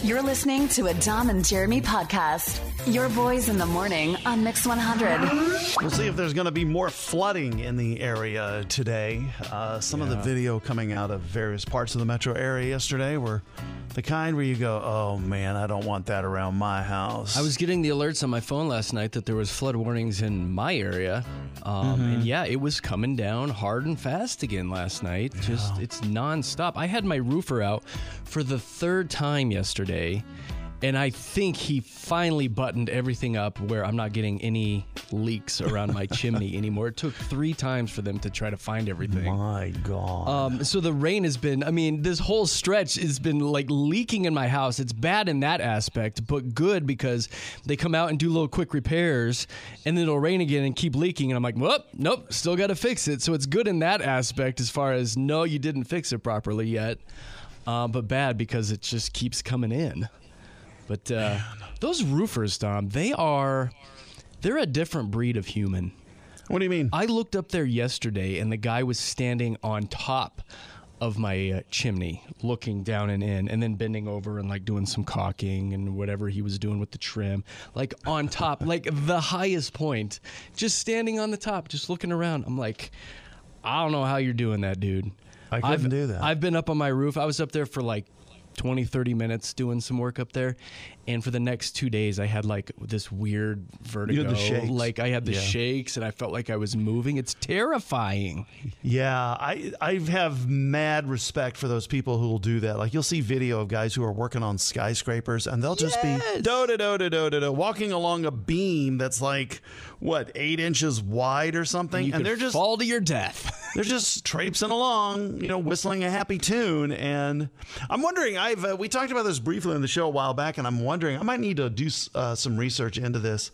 You're listening to a Dom and Jeremy podcast. Your boys in the morning on Mix 100. We'll see if there's going to be more flooding in the area today. Some of the video coming out of various parts of the metro area yesterday were the kind where you go, oh man, I don't want that around my house. I was getting the alerts on my phone last night that there was flood warnings in my area. And yeah, it was coming down hard and fast again last night. Just, it's nonstop. I had my roofer out for the third time yesterday, and I think he finally buttoned everything up where I'm not getting any leaks around my chimney anymore. It took 3 times for them to try to find everything. My God. So the rain has been, this whole stretch has been like leaking in my house. It's bad in that aspect, but good because they come out and do little quick repairs, and then it'll rain again and keep leaking. And I'm like, well, nope, still got to fix it. So it's good in that aspect as far as, no, you didn't fix it properly yet. But bad because it just keeps coming in. But those roofers, Dom, they're a different breed of human. What do you mean? I looked up there yesterday, and the guy was standing on top of my chimney, looking down and in, and then bending over and like doing some caulking and whatever he was doing with the trim, like on top, like the highest point, just standing on the top, just looking around. I'm like, I don't know how you're doing that, dude. I couldn't do that. I've been up on my roof. I was up there for like 20, 30 minutes doing some work up there. And for the next 2 days, I had like this weird vertigo. You had the shakes. Like I had the shakes, and I felt like I was moving. It's terrifying. Yeah, I have mad respect for those people who will do that. Like, you'll see video of guys who are working on skyscrapers, and they'll just be walking along a beam that's like, 8 inches wide or something? And they're just fall to your death. They're just traipsing along, whistling a happy tune. And I'm wondering, we talked about this briefly on the show a while back, and I'm wondering, I might need to do some research into this,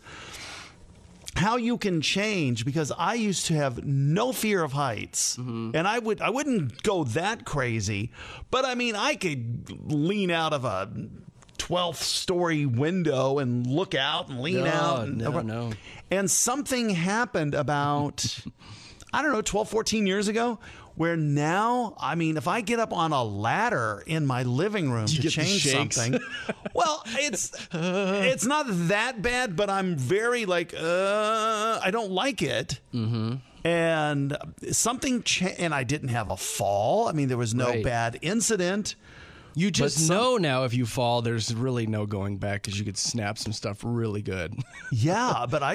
how you can change, because I used to have no fear of heights, and I wouldn't go that crazy, but I could lean out of a 12th story window and look out and lean out. And something happened about, 12, 14 years ago, where now, if I get up on a ladder in my living room to change something, well, it's not that bad, but I'm very I don't like it. And something and I didn't have a fall. There was no bad incident. You just know now if you fall, there's really no going back because you could snap some stuff really good. Yeah, but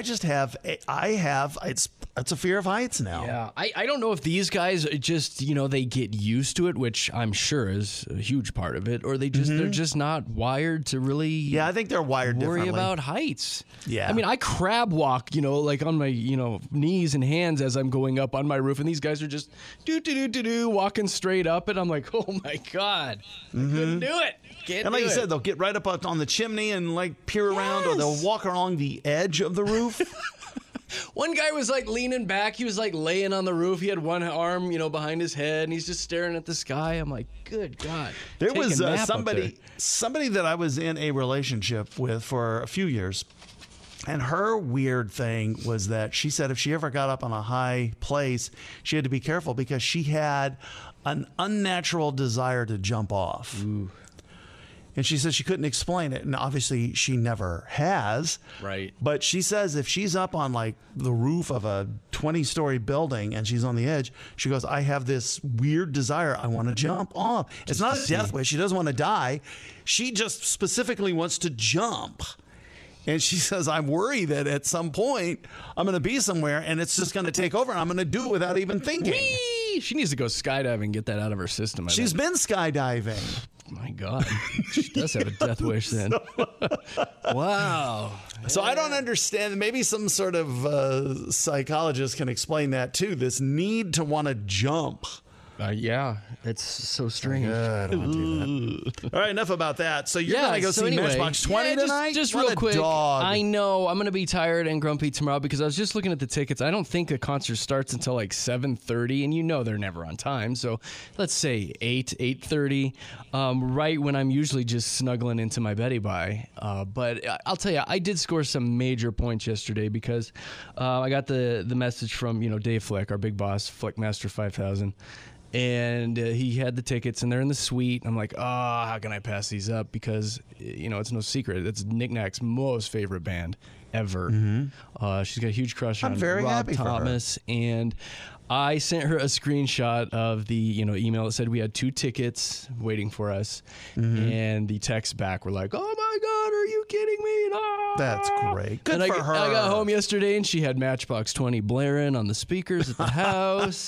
it's a fear of heights now. Yeah, I don't know if these guys just, they get used to it, which I'm sure is a huge part of it, or they're just not wired to really. Yeah, I think they're wired worry differently about heights. Yeah, I crab walk, like on my knees and hands as I'm going up on my roof, and these guys are just walking straight up, and I'm like, oh my God. Couldn't do it. And like you said, they'll get right up on the chimney and peer around, or they'll walk along the edge of the roof. One guy was leaning back. He was laying on the roof. He had one arm, behind his head, and he's just staring at the sky. I'm like, good God. There was somebody that I was in a relationship with for a few years. And her weird thing was that she said if she ever got up on a high place, she had to be careful because she had an unnatural desire to jump off. Ooh. And she says she couldn't explain it. And obviously she never has. Right. But she says if she's up on the roof of a 20-story building and she's on the edge, she goes, I have this weird desire. I want to jump off. It's not a death wish. She doesn't want to die. She just specifically wants to jump. And she says, I'm worried that at some point I'm going to be somewhere and it's just going to take over and I'm going to do it without even thinking. Whee! She needs to go skydiving and get that out of her system. She's been skydiving. My God. She does have a death wish then. Wow. So I don't understand. Maybe some sort of psychologist can explain that too. This need to want to jump. Yeah, it's so strange. I don't want to do that. All right, enough about that. So you're going to go see Matchbox 20 tonight? Just real quick. Dog. I know. I'm going to be tired and grumpy tomorrow because I was just looking at the tickets. I don't think the concert starts until 7:30, and they're never on time. So let's say 8:30, right when I'm usually just snuggling into my Betty by. But I'll tell you, I did score some major points yesterday because I got the message from Dave Flick, our big boss, Flickmaster 5000. And he had the tickets, and they're in the suite. I'm like, how can I pass these up? Because, it's no secret. It's Knick Knack's most favorite band ever. She's got a huge crush on very Rob happy for her. Thomas. And I sent her a screenshot of the email that said we had 2 tickets waiting for us. And the text back were like, oh, my God, are you kidding me? No. That's great. Good and for her. I got home yesterday, and she had Matchbox 20 blaring on the speakers at the house.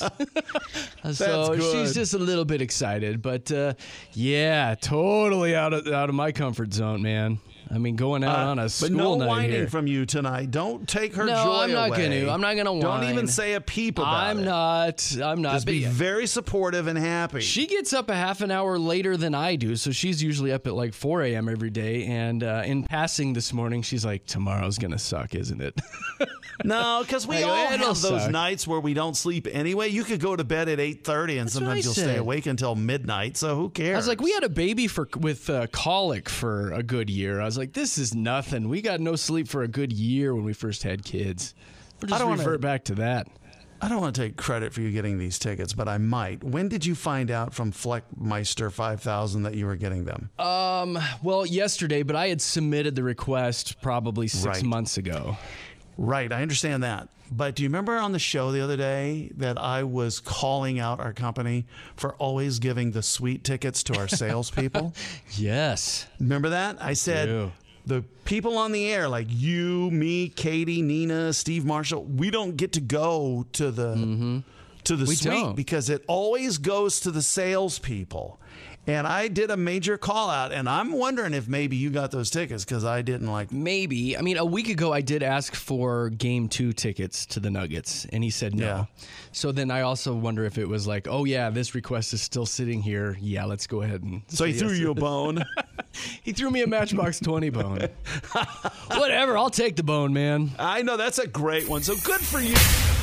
So good. she's just a little bit excited. But, yeah, totally out of my comfort zone, man. I mean, going out on a school but no night whining here. from you tonight. Don't take her No, joy I'm not away. going to. I'm not going to whine. Don't even say a peep about I'm it. not. Just be very supportive and happy. She gets up a half an hour later than I do, so she's usually up at like 4 a.m. every day. And in passing this morning, she's like, tomorrow's going to suck, isn't it? No, because we I go, all have "It'll those suck." nights where we don't sleep anyway. You could go to bed at 8:30, and sometimes what I you'll stay said. awake until midnight, so who cares? I was like, we had a baby with colic for a good year. I was like, this is nothing. We got no sleep for a good year when we first had kids. We'll just revert back to that. I don't want to take credit for you getting these tickets, but I might. When did you find out from Fleckmeister 5000 that you were getting them? Well, yesterday, but I had submitted the request probably 6 Right. months ago. Right, I understand that. But do you remember on the show the other day that I was calling out our company for always giving the sweet tickets to our salespeople? Yes. Remember that? I said, Yeah. the people on the air, like you, me, Katie, Nina, Steve Marshall, we don't get to go to the We suite don't. because it always goes to the salespeople. And I did a major call out, and I'm wondering if maybe you got those tickets because I didn't like. Maybe. I mean, a week ago, I did ask for Game 2 tickets to the Nuggets, and he said no. Yeah. So then I also wonder if it was like, oh, yeah, this request is still sitting here. Yeah, let's go ahead and. So he say threw yes. you a bone. He threw me a Matchbox 20 bone. Whatever. I'll take the bone, man. I know, that's a great one. So good for you.